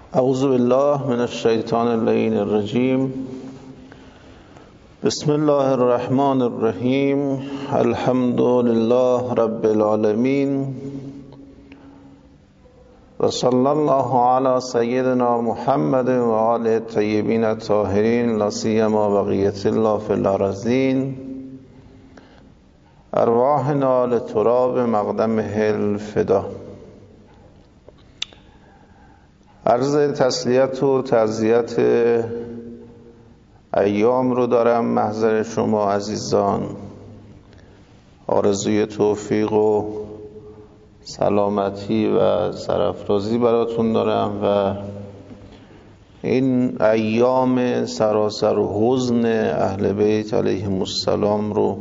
اعوذ بالله من الشیطان اللعین الرجیم. بسم الله الرحمن الرحیم. الحمد لله رب العالمین و صلی الله علی سیدنا محمد و آله الطیبین الطاهرین لا سیما بقیة الله فی الارضین. ارواحنا لتراب مقدمه الفدا. عرض تسلیت و تعزیت ایام رو دارم محضر شما عزیزان. آرزوی توفیق و سلامتی و سرافرازی براتون دارم و این ایام سراسر و حزن اهل بیت علیهم السلام رو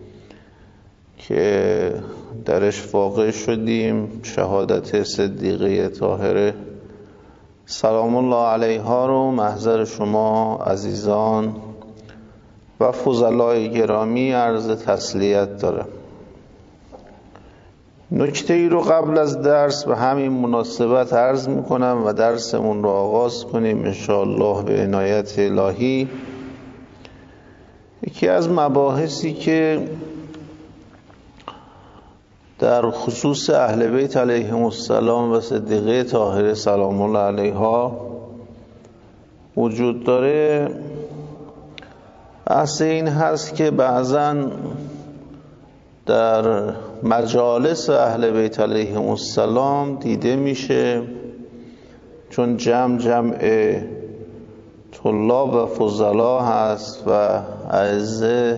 که درش واقع شدیم، شهادت صدیقه طاهره سلام الله علیها رو محضر شما عزیزان و فضلای گرامی عرض تسلیت دارم. نکته ای رو قبل از درس به همین مناسبت عرض میکنم و درسمون رو آغاز کنیم انشاءالله به عنایت الهی. یکی از مباحثی که در خصوص اهل بیت علیهم السلام و صدیقه طاهره سلام الله علیها وجود داره، بحث این هست که بعضا در مجالس اهل بیت علیهم السلام دیده میشه، چون جمع طلاب و فضلا هست و اعزه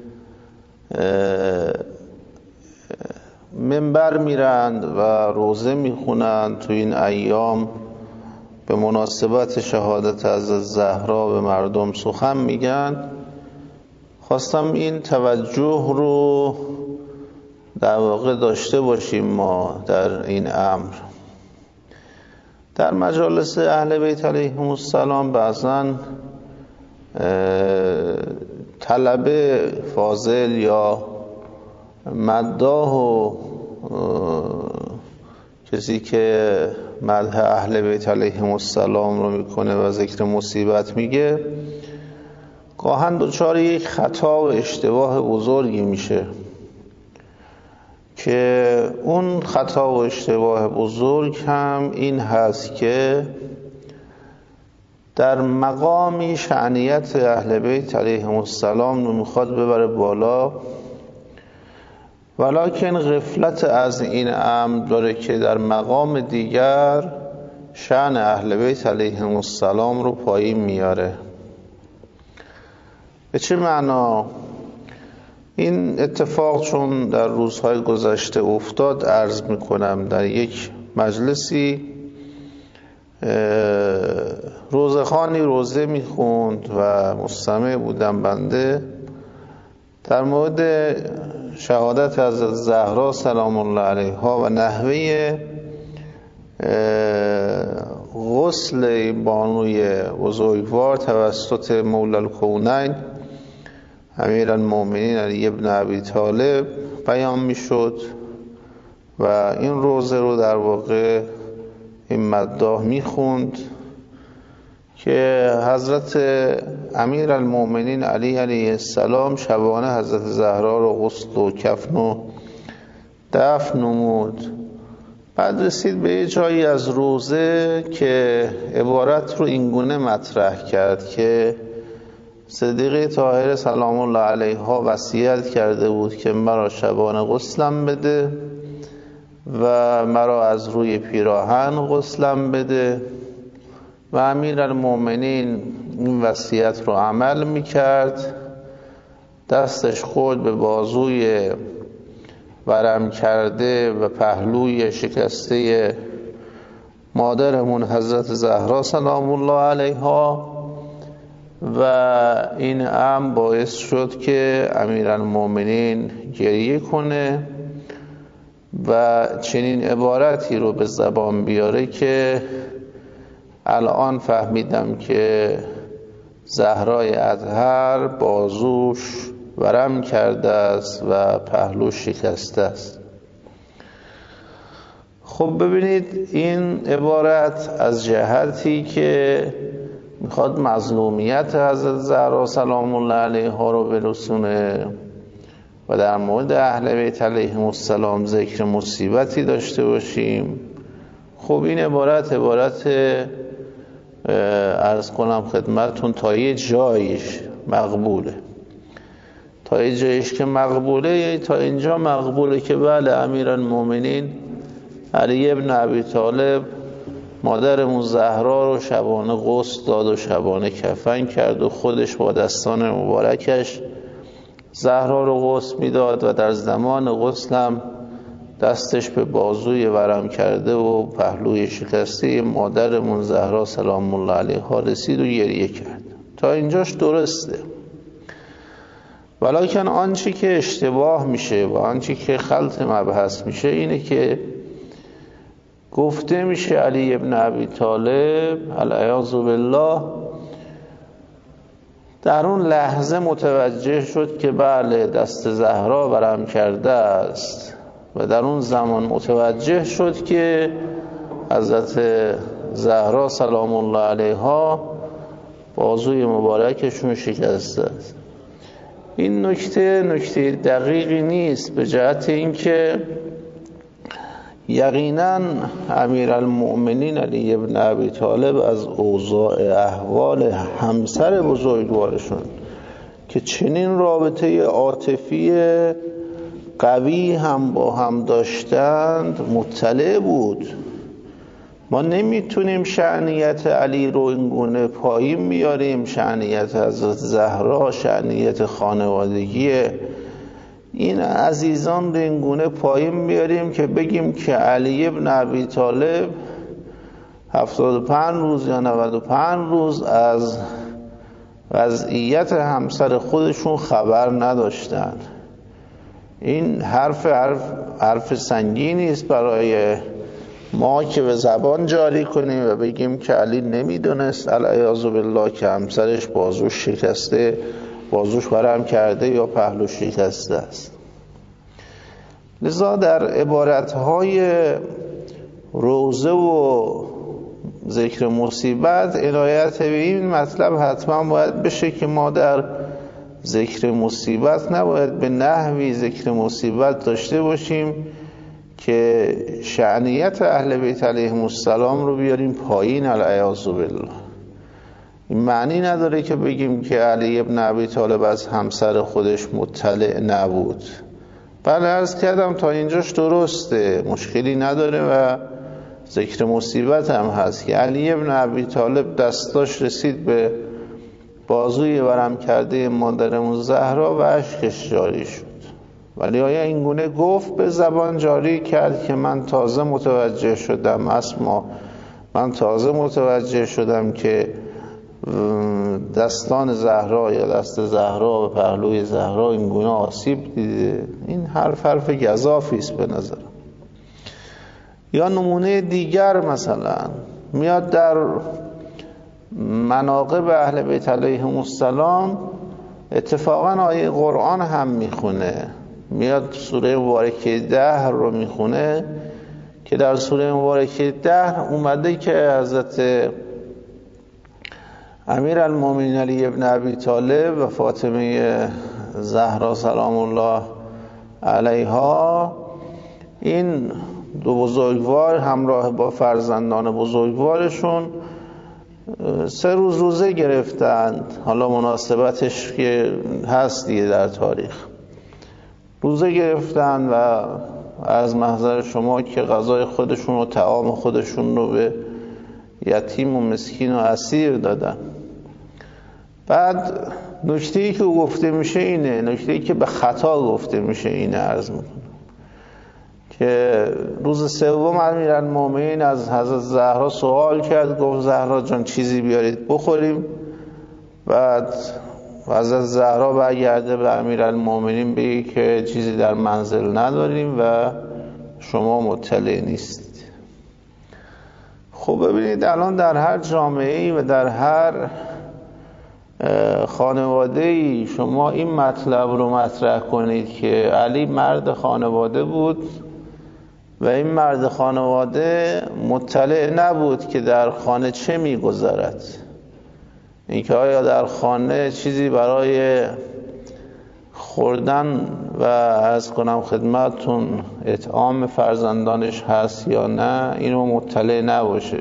منبر میرند و روزه میخونند تو این ایام به مناسبت شهادت حضرت زهرا به مردم سخن میگن. خواستم این توجه رو در واقع داشته باشیم ما در این امر. در مجالس اهل بیت علیهم السلام بعضا طلبه فاضل یا مداح و کسی که مدح اهل بیت علیهم السلام رو میکنه و ذکر مصیبت میگه گاهن دچار یک خطا و اشتباه بزرگی میشه که اون خطا و اشتباه بزرگ هم این هست که در مقامی شأنیت اهل بیت علیهم السلام رو میخواد ببره بالا، ولکن غفلت از این امر داره که در مقام دیگر شأن اهل بیت علیهم السلام رو پایین میاره. به چه معنا؟ این اتفاق چون در روزهای گذشته افتاد عرض میکنم. در یک مجلسی روزخوانی روزه میخوند و مستمع بودم بنده در مورد شهادت حضرت زهرا سلام الله علیها و نحوه غسل بانوی بزرگوار توسط مولا الکونین امیرالمومنین علی ابن ابی طالب بیان میشد و این روزه رو در واقع این مداح میخوند که حضرت امیرالمومنین علی علیه السلام شبانه حضرت زهرا رو غسل و کفن و دفن نمود. بعد رسید به یه جایی از روزه که عبارت رو اینگونه مطرح کرد که صدیقه طاهره سلام الله علیها وصیت کرده بود که مرا شبانه غسلم بده و مرا از روی پیراهن غسلم بده و امیرالمومنین این وصیت رو عمل میکرد. دستش خورد به بازوی ورم کرده و پهلوی شکسته مادرمون حضرت زهرا سلام الله علیها و این امر باعث شد که امیرالمومنین گریه کنه و چنین عبارتی رو به زبان بیاره که الان فهمیدم که زهرای اطهر بازوش ورم کرده است و پهلوش شکسته است. خب ببینید این عبارت از جهتی که میخواد مظلومیت حضرت زهرا سلام الله علیها رو برسونه و در مورد اهل بیت علیهم السلام ذکر مصیبتی داشته باشیم. خب این عبارت عرض کنم خدمتون تا یه جایش مقبوله، تا یه جایش که مقبوله، یعنی تا اینجا مقبوله که بله امیرالمومنین علی ابن ابی طالب مادرمون زهرا رو شبانه غسل داد و شبانه کفن کرد و خودش با دستان مبارکش زهرا رو غسل میداد و در زمان غسل هم دستش به بازوی ورم کرده و پهلوی شکسته مادرمون زهرا سلام الله علیها رسید و گریه کرد. تا اینجاش درسته، ولیکن آنچه که اشتباه میشه و آنچه که خلط مبحث میشه اینه که گفته میشه علی ابن ابی طالب العیاذ بالله در اون لحظه متوجه شد که بله دست زهرا ورم کرده است و در اون زمان متوجه شد که حضرت زهرا سلام الله علیها بازوی مبارکشون شکسته است. این نکته دقیقی نیست، به جهت اینکه یقینا امیرالمؤمنین علی ابن ابی طالب از اوضاع احوال همسر بزرگوارشون که چنین رابطه عاطفی قوی هم با هم داشتند مطلع بود. ما نمیتونیم شأنیت علی رو اینگونه پایین بیاریم، شأنیت حضرت زهرا، شأنیت خانوادگی این عزیزان رو اینگونه پایین بیاریم که بگیم که علی ابن ابی طالب 75 روز یا 95 روز از وضعیت همسر خودشون خبر نداشتن. این حرف سنگینی است برای ما که به زبان جاری کنیم و بگیم که علی نمیدونست العیاذ بالله که همسرش بازوش شکسته، بازوش ورم کرده یا پهلوش شکسته است. لذا در عبارتهای روزه و ذکر مصیبت عنایت به این مطلب حتما باید بشه که ما در ذکر مصیبت نباید به نحوی ذکر مصیبت داشته باشیم که شأنیت اهل بیت علیهم السلام رو بیاریم پایین العیاذ بالله. این معنی نداره که بگیم که علی ابن ابی طالب از همسر خودش مطلع نبود. بله عرض کردم تا اینجاش درسته، مشکلی نداره و ذکر مصیبت هم هست که علی ابن ابی طالب دستاش رسید به بازوی ورم کرده مادرمون زهرا و اشکش جاری شد. ولی آیا اینگونه گفت به زبان جاری کرد که من تازه متوجه شدم اسما، من تازه متوجه شدم که دستان زهرا یا دست زهرا و پهلوی زهرا اینگونه آسیب دیده؟ این حرف گزافی است به نظر. یا نمونه دیگر مثلا میاد در مناقب اهل بیت علیهم السلام اتفاقا آیه قرآن هم میخونه، میاد سوره مبارکه 10 رو میخونه که در سوره مبارکه 10 اومده که حضرت امیرالمومنین علی ابن ابی طالب و فاطمه زهرا سلام الله علیها این دو بزرگوار همراه با فرزندان بزرگوارشون 3 روز روزه گرفتند. حالا مناسبتش که هست دیگه در تاریخ روزه گرفتن و از محضر شما که غذای خودشون و طعام خودشون رو به یتیم و مسکین و اسیر دادن. بعد نکته‌ای که گفته میشه اینه، نکته‌ای که به خطا گفته میشه اینه، عرض میکنم که روز سوم امیرالمومنین از حضرت زهرا سوال کرد، گفت زهرا جان چیزی بیارید بخوریم. بعد حضرت زهرا برگرده به امیرالمومنین بگه که چیزی در منزل نداریم و شما مطلع نیستید. خب ببینید الان در هر جامعه‌ای و در هر خانواده‌ای شما این مطلب رو مطرح کنید که علی مرد خانواده بود و این مرد خانواده مطلع نبود که در خانه چه می‌گذرد، اینکه آیا در خانه چیزی برای خوردن و عرض کنم خدمتتون اطعام فرزندانش هست یا نه، اینو مطلع نباشه.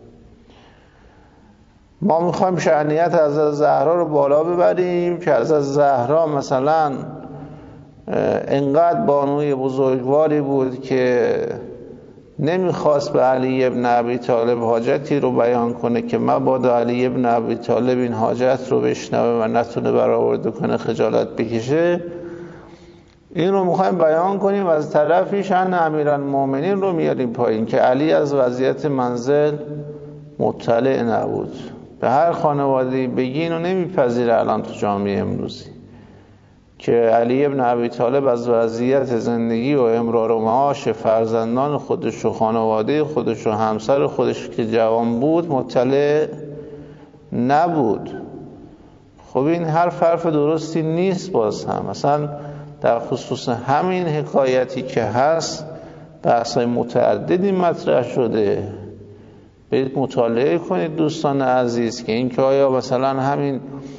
ما میخوایم شأنیت حضرت زهرا رو بالا ببریم که حضرت زهرا مثلا انقدر بانوی بزرگواری بود که نمیخواست به علی ابن ابی طالب حاجتی رو بیان کنه که مبادا علی ابن ابی طالب این حاجت رو بشنوه و نتونه برآورده کنه، خجالت بکشه. این رو میخوایم بیان کنیم و از طرفی شأن امیرالمومنین رو میاریم پایین که علی از وضعیت منزل مطلع نبود. به هر خانواده‌ای بگین و نمیپذیره الان تو جامعه امروزی که علی ابن ابی طالب از وضعیت زندگی و امرار و معاش فرزندان خودش و خانواده خودش و همسر خودش که جوان بود مطلع نبود. خب این حرف درستی نیست. باز هم مثلا در خصوص همین حکایتی که هست بحث‌های متعددی مطرح شده. برید مطالعه کنید دوستان عزیز که این که آیا مثلا همین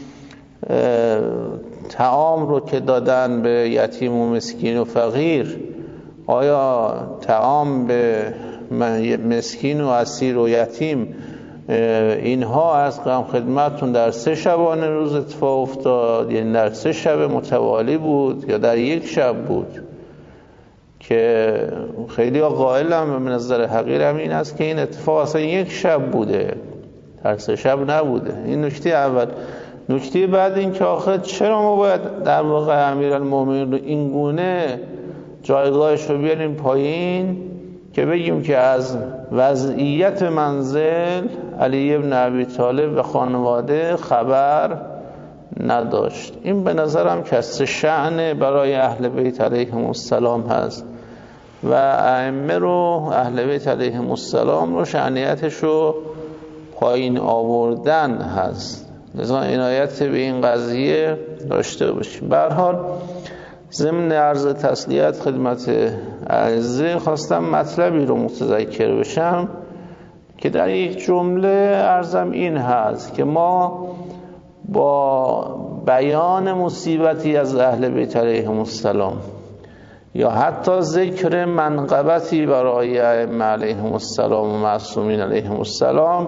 طعام رو که دادن به یتیم و مسکین و فقیر، آیا طعام به مسکین و اسیر و یتیم اینها از خدمتتون در 3 شبانه روز اتفاق افتاد، یعنی در 3 شب متوالی بود یا در 1 شب بود؟ که خیلی قائل هم به نظر حقیر هم این است که این اتفاق اصلا 1 شب بوده، در 3 شب نبوده. این نکته اول. نکته بعد این که آخر چرا ما باید در واقع امیرالمومنین رو این گونه جایگاهش رو بیاریم پایین که بگیم که از وضعیت منزل علی ابن ابی طالب و خانواده خبر نداشت؟ این به نظرم کسر شأن برای اهل بیت علیهم السلام هست و ائمه رو، اهل بیت علیهم السلام رو شأنیتش رو پایین آوردن هست. لذا عنایت به این قضیه داشته باشیم. به هر حال ضمن عرض تسلیت خدمت اعزه خواستم مطلبی رو متذکر بشم که در یک جمله عرضم این هست که ما با بیان مصیبتی از اهل بیت علیهم السلام یا حتی ذکر منقبتی برای ائمه علیهم السلام و معصومین علیهم السلام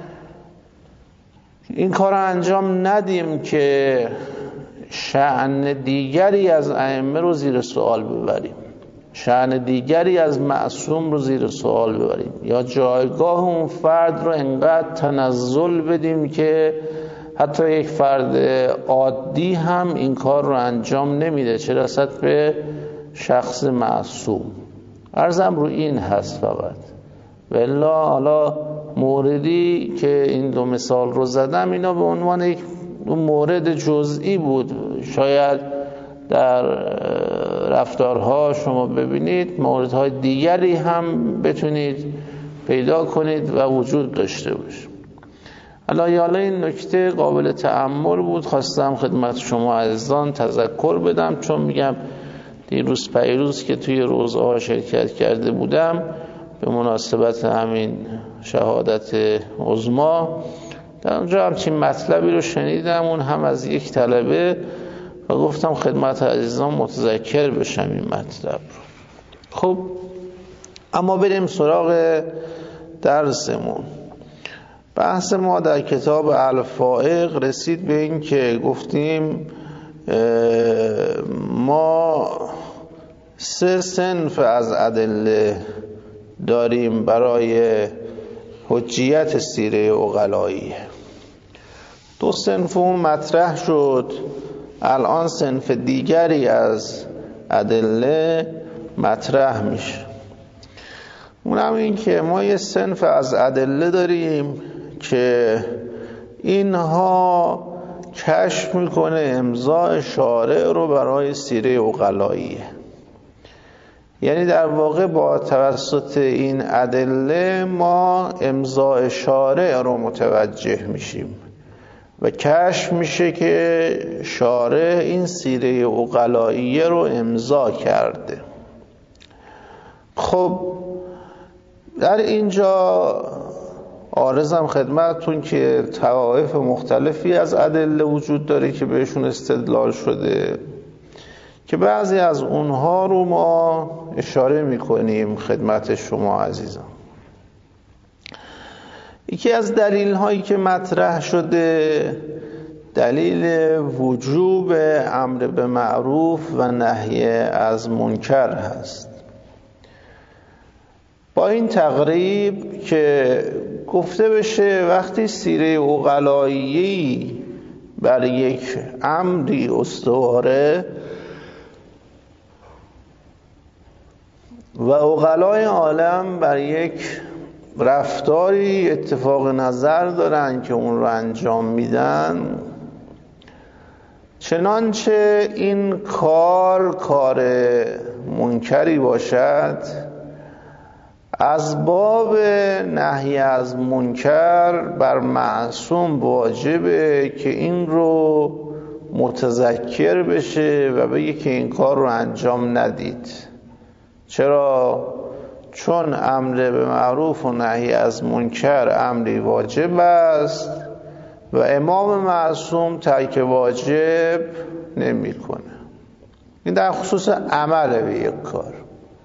این کار رو انجام ندیم که شأن دیگری از ائمه رو زیر سوال ببریم، شأن دیگری از معصوم رو زیر سوال ببریم یا جایگاه اون فرد رو انقدر تنزل بدیم که حتی یک فرد عادی هم این کار رو انجام نمیده، چه رسد به شخص معصوم. عرضم رو این هست فقط. والله حالا موردی که این 2 مثال رو زدم اینا به عنوان یک مورد جزئی بود، شاید در رفتارها شما ببینید موردهای دیگری هم بتونید پیدا کنید و وجود داشته باشه. حالا این نکته قابل تأمل بود، خواستم خدمت شما عزیزان تذکر بدم، چون میگم دیروز پیروز که توی روزها شرکت کرده بودم به مناسبت همین شهادت عظما، در اونجا همچین مطلبی رو شنیدم، اون هم از یک طلبه، و گفتم خدمت عزیزان متذکر بشم این مطلب رو. خب اما بریم سراغ درسمون. بحث ما در کتاب الفائق رسید به این که گفتیم ما 3 صنف از ادله داریم برای حجیت سیره عقلایی. 2 صنف اون مطرح شد، الان صنف دیگری از ادله مطرح میشه. اونم این که ما یه صنف از ادله داریم که اینها کشف میکنه امضاء شارع رو برای سیره عقلایی، یعنی در واقع با توسط این ادله ما امضاء شارع رو متوجه میشیم و کشف میشه که شارع این سیره عقلایی رو امضا کرده. خب در اینجا عارضم خدمتتون که طوائف مختلفی از ادله وجود داره که بهشون استدلال شده که بعضی از اونها رو ما اشاره میکنیم خدمت شما عزیزان. یکی از دلیل هایی که مطرح شده دلیل وجوب امر به معروف و نهی از منکر هست. با این تقریب که گفته بشه وقتی سیره عقلایی بر یک امری استواره و عقلای عالم بر یک رفتاری اتفاق نظر دارن که اون رو انجام میدن، چنانچه این کار منکری باشد، از باب نهی از منکر بر معصوم واجبه که این رو متذکر بشه و بگه که این کار رو انجام ندید. چرا؟ چون امر به معروف و نهی از منکر امری واجب است و امام معصوم ترک واجب نمی کنه. این در خصوص عمل به یک کار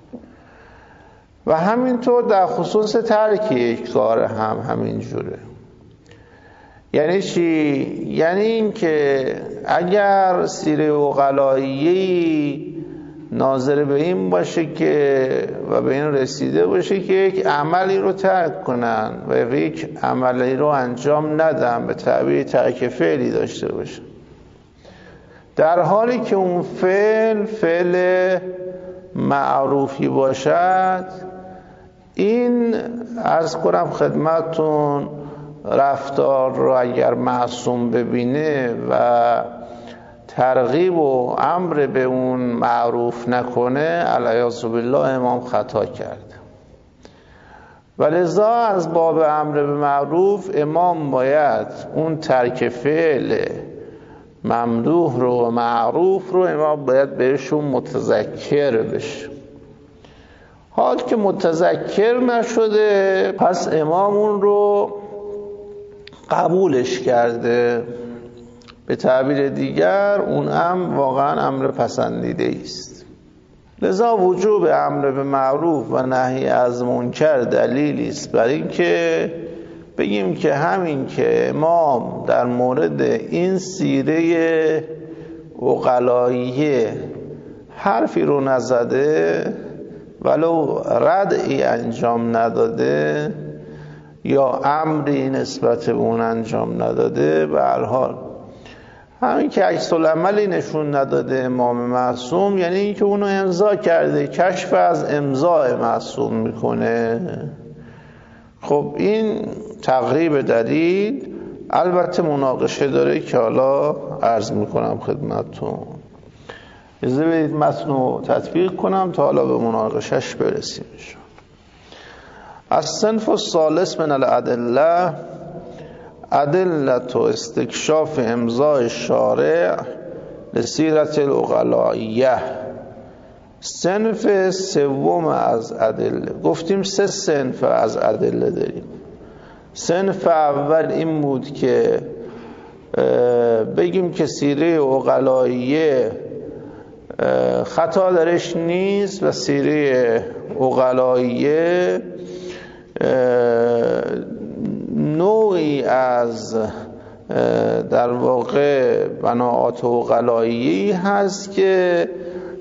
و همینطور در خصوص ترک یک کار هم همین جوره. یعنی چی؟ یعنی این که اگر سیره عقلایی ناظر به این باشه که و به این رسیده باشه که یک عملی رو ترک کنن و یک عملی رو انجام ندن، به تعبیر ترک فعلی داشته باشه، در حالی که اون فعل معروفی باشد، این عرض کنم خدمتون رفتار رو اگر معصوم ببینه و ترغیب و امر به اون معروف نکنه، علیاذ بالله امام خطا کرده. ولذا از باب امر به معروف امام باید اون ترک فعل ممدوح رو و معروف رو امام باید بهشون متذکر بشه. حال که متذکر نشده، پس امام اون رو قبولش کرده. به تعبیر دیگر اون واقعا امر پسندیده است. لذا وجوب امر به معروف و نهی از منکر دلیلی است بر این که بگیم که همین که امام در مورد این سیره عقلایی حرفی رو نزده، ولو ردعی انجام نداده یا امری نسبت به اون انجام نداده، به هر حال همین که عکس العملی نشون نداده امام معصوم، یعنی این که اونو امضا کرده، کشف از امضای معصوم میکنه. خب این تقریب دلیل البته مناقشه داره که حالا عرض میکنم خدمتتون. اجازه بدید متن رو تطبیق کنم تا حالا به مناقشش برسیم. الصنف الثالث من الادله ادلت و استکشاف امضای شارع لسیرت العقلائیه. صنف سوم از ادله، گفتیم 3 صنف از ادله داریم. صنف اول این بود که بگیم که سیره عقلائیه خطا درش نیست و سیره عقلائیه نوعی از در واقع بناعات عقلایی هست که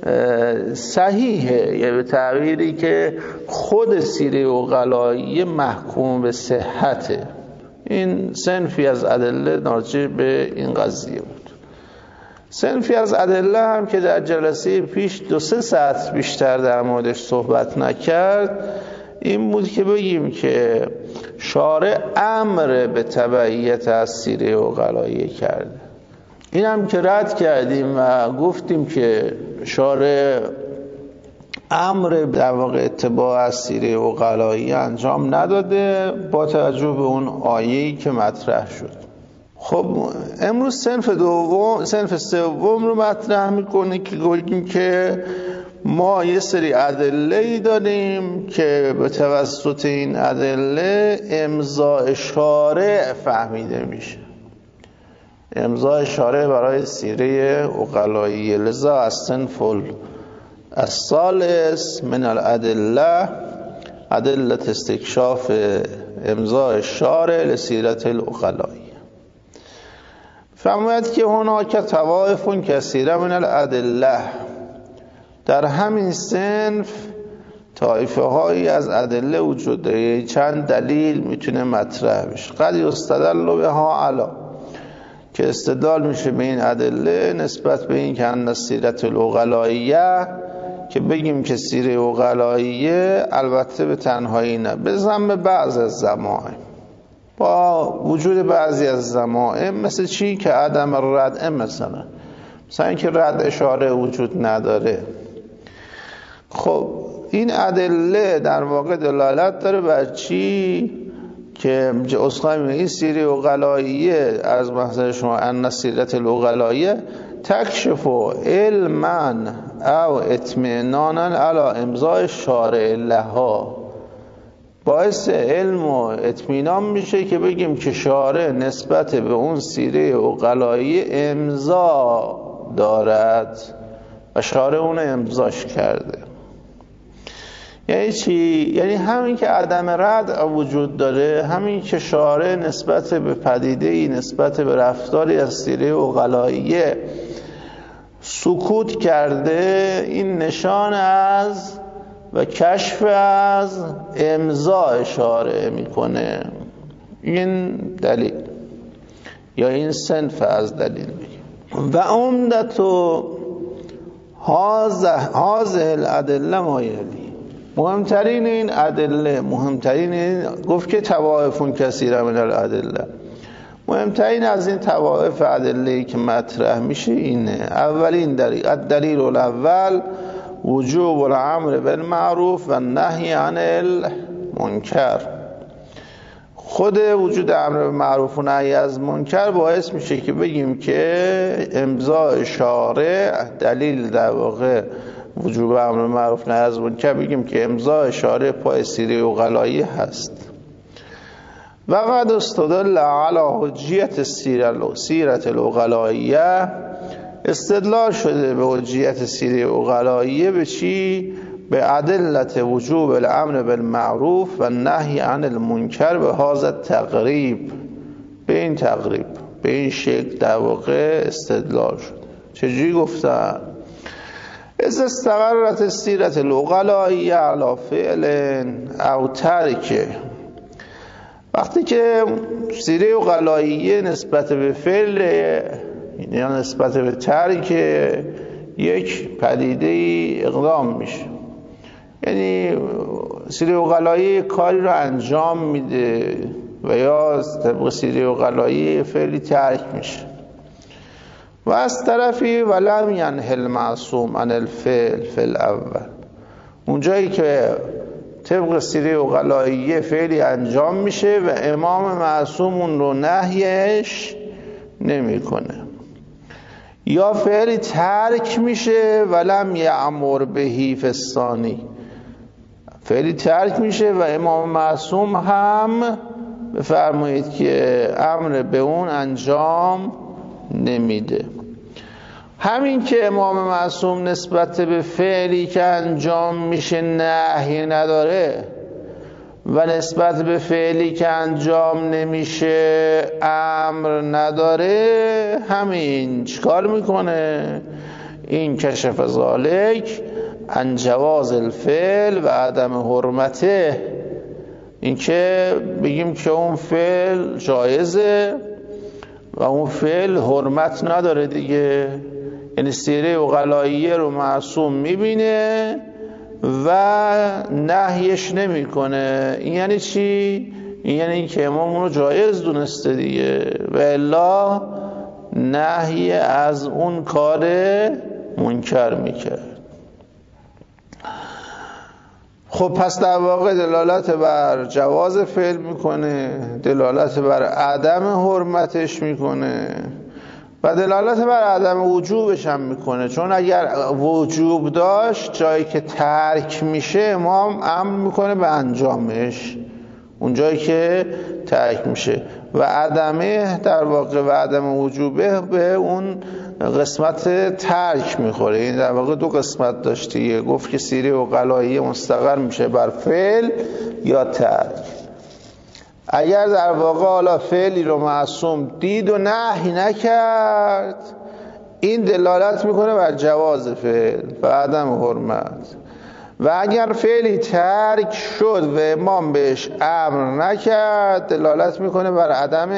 صحیحه، یعنی به تعبیری که خود سیره عقلایی محکوم به صحته. این صنفی از ادله راجع به این قضیه بود. صنفی از ادله هم که در جلسه پیش 2-3 ساعت بیشتر در موردش صحبت نکرد، این بود که بگیم که شارع امر به تبعیت از سیره عقلایی کرده. این هم که رد کردیم و گفتیم که شارع امر در واقع اتباع از سیره عقلایی انجام نداده با توجه به اون آیه‌ای که مطرح شد. خب امروز صنف سوم رو مطرح میکنه که گفتیم که ما یه سری ادله‌ای داریم که به توسط این ادله امضاء شارع فهمیده میشه. امضاء شارع برای سیره عقلایی. لذا الصنف الثالث من الادله ادله استکشاف امضاء شارع لسیرت العقلایی. فرماید که هناک طوائف کثیره من الادله، در همین صنف طایفه هایی از ادله وجود داره. چند دلیل میتونه مطرح بشه. قد یستدل بها علا، که استدلال میشه به این ادله نسبت به این که ان سیرت العقلاییه، که بگیم که سیره عقلاییه البته به تنهایی نه، به ذم بعض از ضمائم، با وجود بعضی از ضمائم، مثل چی؟ که عدم رد، مثلا اینکه رد اشاره وجود نداره. خب این ادله در واقع دلالت داره بر چی؟ که این سیره عقلاییه از محضر شما ان سیرت العقلاییه تکشف علما او اطمینانا علی امضاء شارع لها، باعث علم و اطمینان میشه که بگیم که شارع نسبت به اون سیره عقلایی امضا دارد و شارع اون امضاش کرده. یعنی چی؟ یعنی همین که عدم رد وجود داره، همین که شارع نسبت به پدیده‌ای، نسبت به رفتاری از سیره عقلایی سکوت کرده، این نشان از و کشف از امضاء شارع میکنه. این دلیل یا این صنف از دلیل میگه. و عمدت هذه الادله ما یلی، مهمترین این ادله، مهمترین این گفت که طوائف کثیره من الادله، مهمترین از این طوائف ادله‌ای که مطرح میشه اینه. اولین دلیل الاول وجوب الامر بالمعروف و نهی عن المنکر. خود وجود امر بالمعروف و نهی از منکر باعث میشه که بگیم که امضاء شارع دلیل در واقع وجوب امر بالمعروف نهی از منکر، بگیم که امضاء شارع پای سیره عقلایی هست. و قد استدل علی حجیت سیرت العقلاییه، استدلال شده به حجیت سیره عقلاییه به چی؟ به ادلت وجوب الامر بالمعروف و نهی عن المنکر به هذا تقریب، به این تقریب، به این شکل در واقع استدلال شده. چجوری گفتن؟ از استقرت سیرت العقلاییه علی فعل او ترک، وقتی که سیره عقلاییه نسبت به فعل یا نسبت به ترک یک پدیده اقدام میشه، یعنی سیره عقلاییه کاری رو انجام میده و یا طبق سیره عقلاییه فعلی ترک میشه. و از طرفی ولم ینه المعصوم عن الفعل فی الاول، اونجایی که طبق سیره عقلاییه فعلی انجام میشه و امام معصوم اون رو نهیش نمیکنه، یا فعلی ترک میشه ولم یأمر بهی فی الثانی، فعلی ترک میشه و امام معصوم هم بفرمایید که امر به اون انجام نمیده. همین که امام معصوم نسبت به فعلی که انجام میشه نهی نداره و نسبت به فعلی که انجام نمیشه امر نداره، همین چیکار میکنه؟ این کشف ذالک عن جواز الفعل و عدم حرمته، این که بگیم که اون فعل جایزه و اون فعل حرمت نداره دیگه. یعنی سیره عقلاییه رو معصوم میبینه و نهیش نمیکنه. این یعنی چی؟ این یعنی که امام اون رو جایز دونسته دیگه و الا نهی از اون کار منکر میکرد. خب پس در واقع دلالت بر جواز فعل میکنه، دلالت بر عدم حرمتش میکنه و دلالت بر عدم وجوبش هم میکنه، چون اگر وجوب داشت جایی که ترک میشه امام امر میکنه به انجامش، اون جایی که ترک میشه، و عدمه در واقع و عدم وجوبه به اون قسمت ترک میخوره. این در واقع دو قسمت داشته، گفت که سیره عقلایی مستقر میشه بر فعل یا ترک. اگر در واقع حالا فعلی رو معصوم دید و نهی نکرد، این دلالت میکنه بر جواز فعل و عدم حرمت. و اگر فعلی ترک شد و امام بهش امر نکرد، دلالت میکنه بر عدم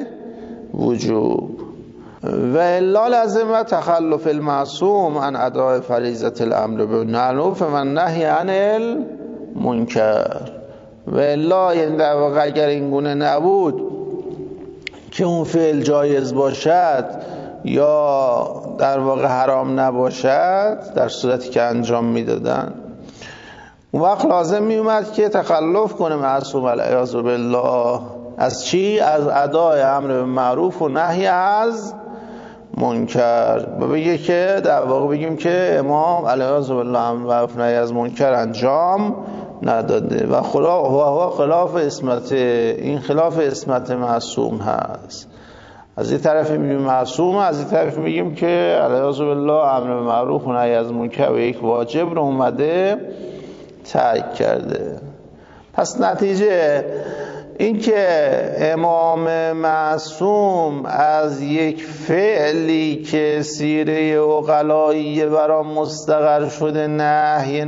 وجوب. و الا لازم تخلف المعصوم عن اداء فریضه الامر بالمعروف و النهی عن المنکر. و الا یعنی در واقع اگر این گونه نبود که اون فعل جایز باشد یا در واقع حرام نباشد، در صورتی که انجام میدادن، اون وقت لازم می اومد که تخلف کنه معصوم العیاذ بالله از چی؟ از ادای امر به معروف و نهی از منکر. بگه که در واقع بگیم که امام العیاذ بالله امر به معروف نهی از منکر انجام نداده و خلاف اسمت، این خلاف اسمت معصوم هست. از این طرف میگیم معصوم، از این طرف میگیم که العیاذ بالله امر به معروف و نهی از منکر و یک واجب رو اومده ترک کرده. پس نتیجه این که امام معصوم از یک فعلی که سیره عقلایی برام مستقر شده نهی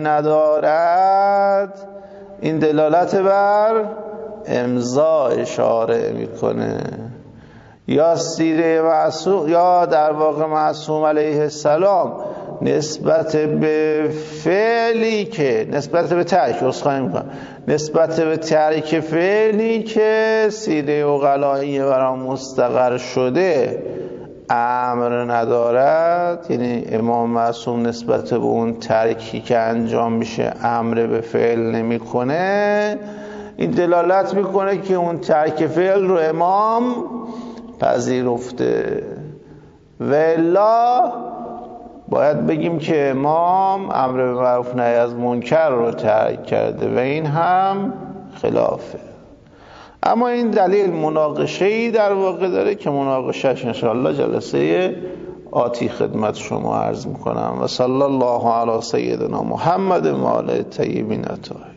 ندارد، این دلالت بر امضا اشاره میکنه. یا سیره معصوم یا در واقع معصوم علیه السلام نسبت به فعلی که نسبت به ترک نسبت به ترک فعلی که سیره عقلایی برام مستقر شده امر ندارد، یعنی امام معصوم نسبت به اون ترکی که انجام میشه امر به فعل نمیکنه، این دلالت میکنه که اون ترک فعل رو امام پذیرفته. و الا باید بگیم که امام امر به معروف نهی از منکر رو ترک کرده و این هم خلافه. اما این دلیل مناقشه‌ای در واقع داره که مناقشه‌اش انشاءالله جلسه آتی خدمت شما عرض میکنم. و صلی الله علی سیدنا محمد و آله الطیبین الطاهرین.